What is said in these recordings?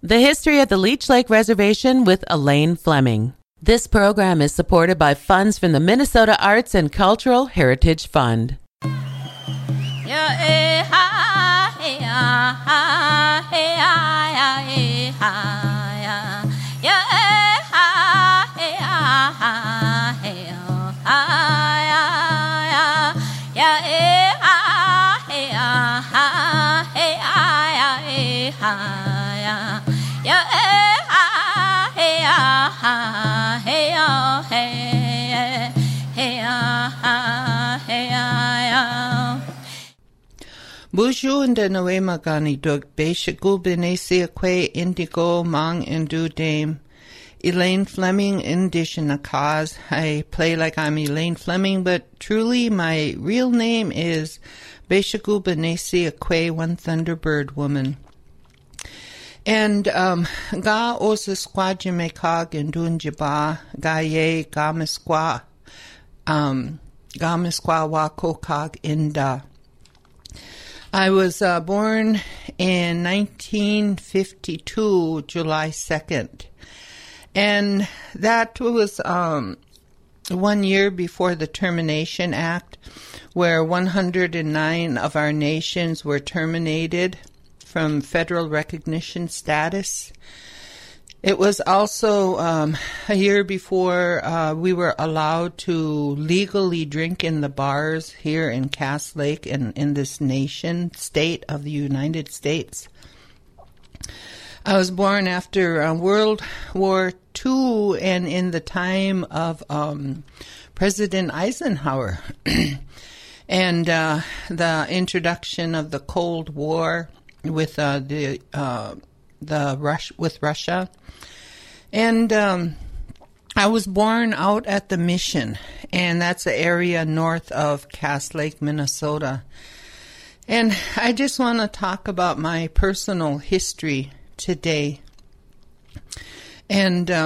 The History of the Leech Lake Reservation with Elaine Fleming. This program is supported by funds from the Minnesota Arts and Cultural Heritage Fund. Buju and the Noe Magani Dug Beshagu Benesia Que Indigo Mang Indu Dame Elaine Fleming Indigenous Cause. I play like I'm Elaine Fleming, but truly my real name is Beshagu Benesia Que One Thunderbird Woman. And ga osa squajimekag and dunjaba ga ye ga misqua wa kokag inda. I was born in 1952, July 2nd. And that was 1 year before the Termination Act, where 109 of our nations were terminated from federal recognition status. It was also a year before we were allowed to legally drink in the bars here in Cass Lake and in this nation, state of the United States. I was born after World War II and in the time of President Eisenhower and the introduction of the Cold War with Russia. And I was born out at the Mission, and that's the area north of Cass Lake, Minnesota. And I just want to talk about my personal history today. And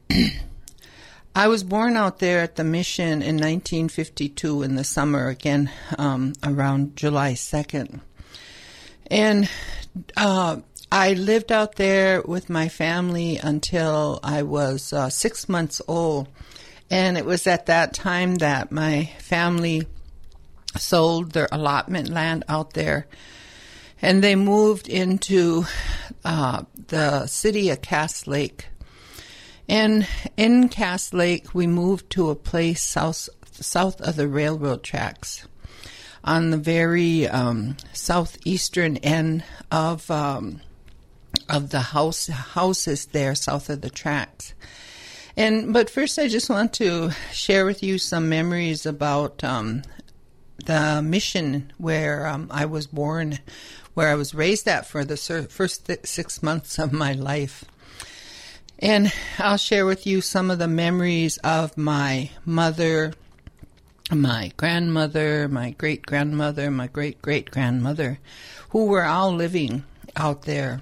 I was born out there at the Mission in 1952 in the summer, again, around July 2nd. And I lived out there with my family until I was 6 months old. And it was at that time that my family sold their allotment land out there. And they moved into the city of Cass Lake. And in Cass Lake, we moved to a place south of the railroad tracks, on the very southeastern end of the houses there, south of the tracks. But first, I just want to share with you some memories about the Mission where I was born, where I was raised at for the first 6 months of my life. And I'll share with you some of the memories of my mother, my grandmother, my great-grandmother, my great-great-grandmother, who were all living out there.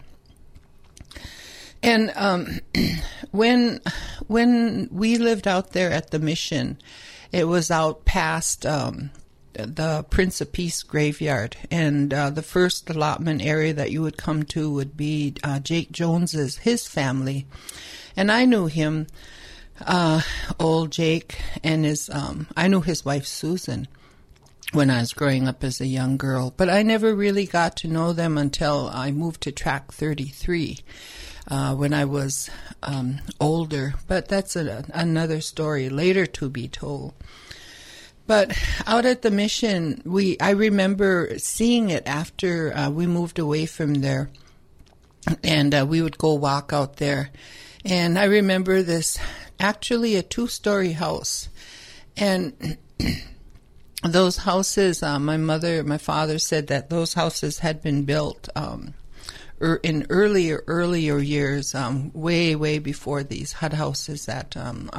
And when we lived out there at the Mission, it was out past the Prince of Peace graveyard, and the first allotment area that you would come to would be Jake Jones's, his family. And I knew him, old Jake, and I knew his wife Susan when I was growing up as a young girl, but I never really got to know them until I moved to Track 33 when I was older. But that's another story later to be told. But out at the Mission, I remember seeing it after we moved away from there, and we would go walk out there. And I remember this, actually a 2-story house. And those houses, my father said that those houses had been built in earlier years, way before these hut houses that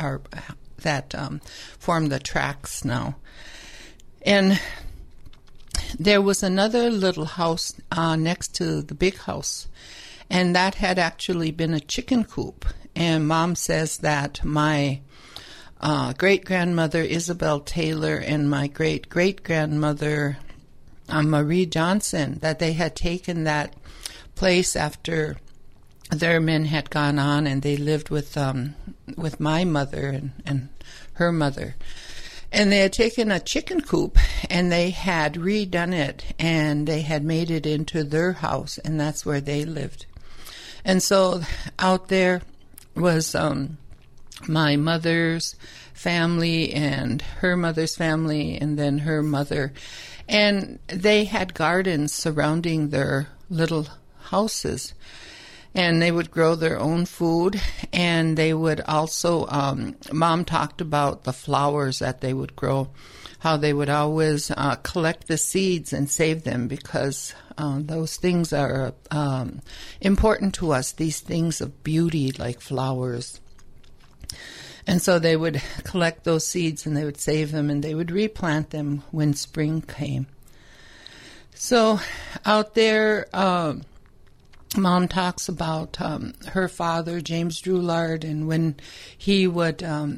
form the tracks now. And there was another little house next to the big house, and that had actually been a chicken coop. And Mom says that my great-grandmother Isabel Taylor and my great-great-grandmother Marie Johnson, that they had taken that place after their men had gone on, and they lived with my mother and her mother. And they had taken a chicken coop, and they had redone it, and they had made it into their house, and that's where they lived. And so out there was my mother's family and her mother's family, and then her mother. And they had gardens surrounding their little houses. And they would grow their own food, and they would also, Mom talked about the flowers that they would grow, how they would always collect the seeds and save them, because those things are important to us, these things of beauty like flowers. And so they would collect those seeds, and they would save them, and they would replant them when spring came. So out there, Mom talks about her father, James Drouillard, and when he would,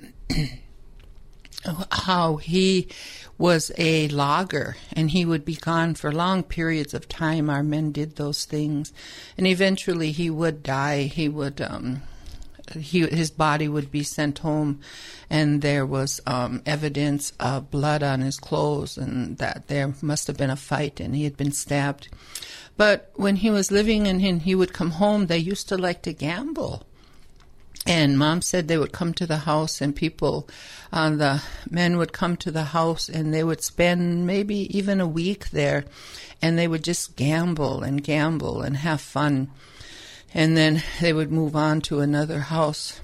how he was a logger, and he would be gone for long periods of time. Our men did those things, and eventually he would die. He would, his body would be sent home, and there was evidence of blood on his clothes, and that there must have been a fight, and he had been stabbed. But when he was living and he would come home, they used to like to gamble. And Mom said they would come to the house, and people, the men would come to the house, and they would spend maybe even a week there, and they would just gamble and have fun. And then they would move on to another house.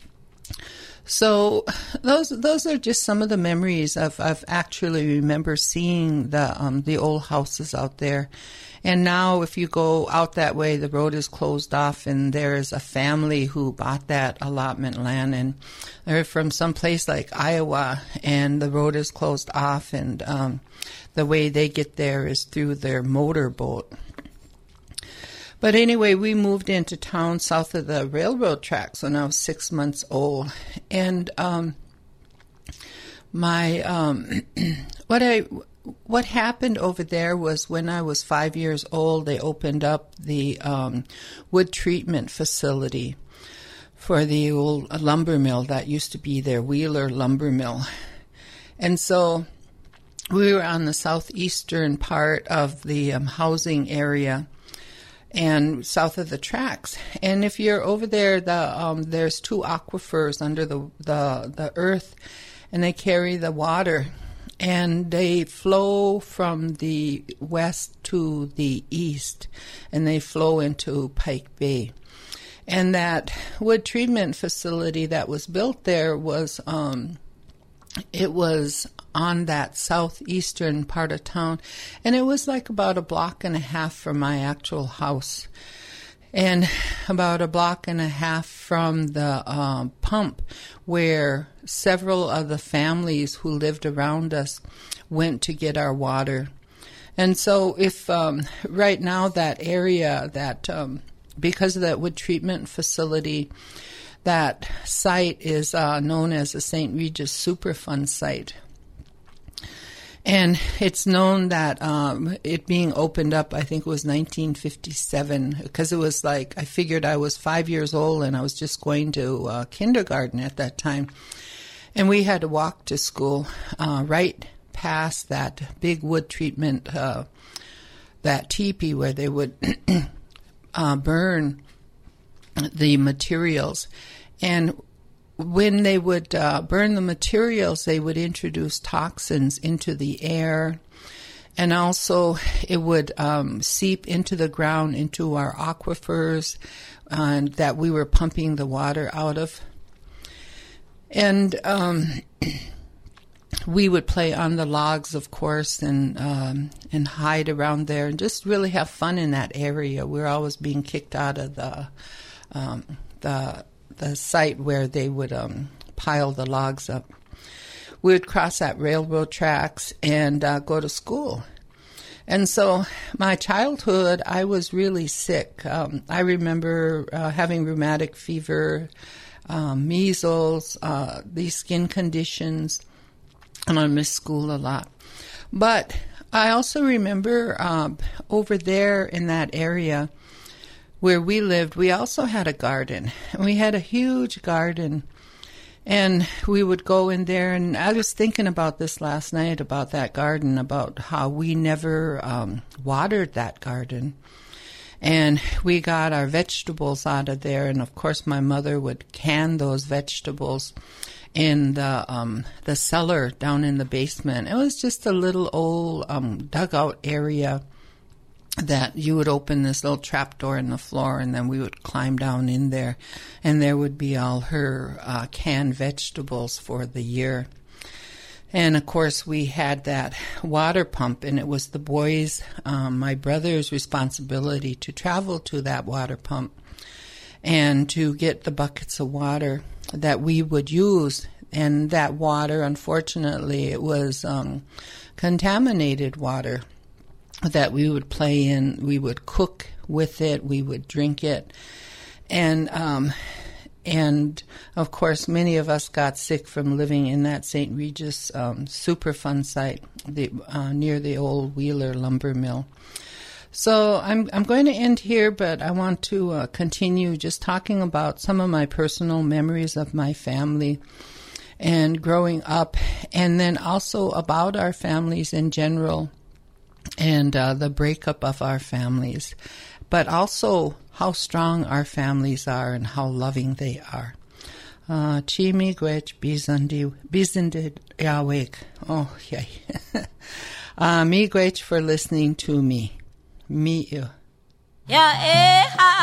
So those are just some of the memories of actually remember seeing the old houses out there. And now if you go out that way, the road is closed off, and there is a family who bought that allotment land, and they're from some place like Iowa, and the road is closed off, and the way they get there is through their motorboat. But anyway, we moved into town south of the railroad tracks when I was 6 months old. And what happened over there was when I was 5 years old, they opened up the wood treatment facility for the old lumber mill that used to be there, Wheeler Lumber Mill. And so we were on the southeastern part of the housing area, and south of the tracks. And if you're over there, there's two aquifers under the earth, and they carry the water, and they flow from the west to the east, and they flow into Pike Bay. And that wood treatment facility that was built there was it was on that southeastern part of town, and it was like about a block and a half from my actual house, and about a block and a half from the pump where several of the families who lived around us went to get our water. And so if right now that area, that because of that wood treatment facility, that site is known as the St. Regis Superfund site. And it's known that it being opened up, I think it was 1957, because it was like, I figured I was 5 years old and I was just going to kindergarten at that time. And we had to walk to school right past that big wood treatment, that teepee where they would burn the materials. And when they would burn the materials, they would introduce toxins into the air, and also it would seep into the ground, into our aquifers that we were pumping the water out of. And we would play on the logs, of course, and hide around there, and just really have fun in that area. We were always being kicked out of the site where they would pile the logs up. We would cross that railroad tracks and go to school. And so my childhood, I was really sick. I remember having rheumatic fever, measles, these skin conditions, and I missed school a lot. But I also remember over there in that area, where we lived, we also had a garden. We had a huge garden. And we would go in there, and I was thinking about this last night, about that garden, about how we never watered that garden. And we got our vegetables out of there, and of course my mother would can those vegetables in the cellar down in the basement. It was just a little old dugout area that you would open this little trapdoor in the floor, and then we would climb down in there, and there would be all her canned vegetables for the year. And of course we had that water pump, and it was the boys, my brother's responsibility to travel to that water pump and to get the buckets of water that we would use. And that water, unfortunately, it was contaminated water that we would play in. We would cook with it. We would drink it. And of course, many of us got sick from living in that St. Regis Superfund site near the old Wheeler lumber mill. So I'm going to end here, but I want to continue just talking about some of my personal memories of my family and growing up, and then also about our families in general, and the breakup of our families, but also how strong our families are and how loving they are. Chi miigwech bizindi yawek. Oh, yay. Miigwech for listening to me. Meet you. Yeah,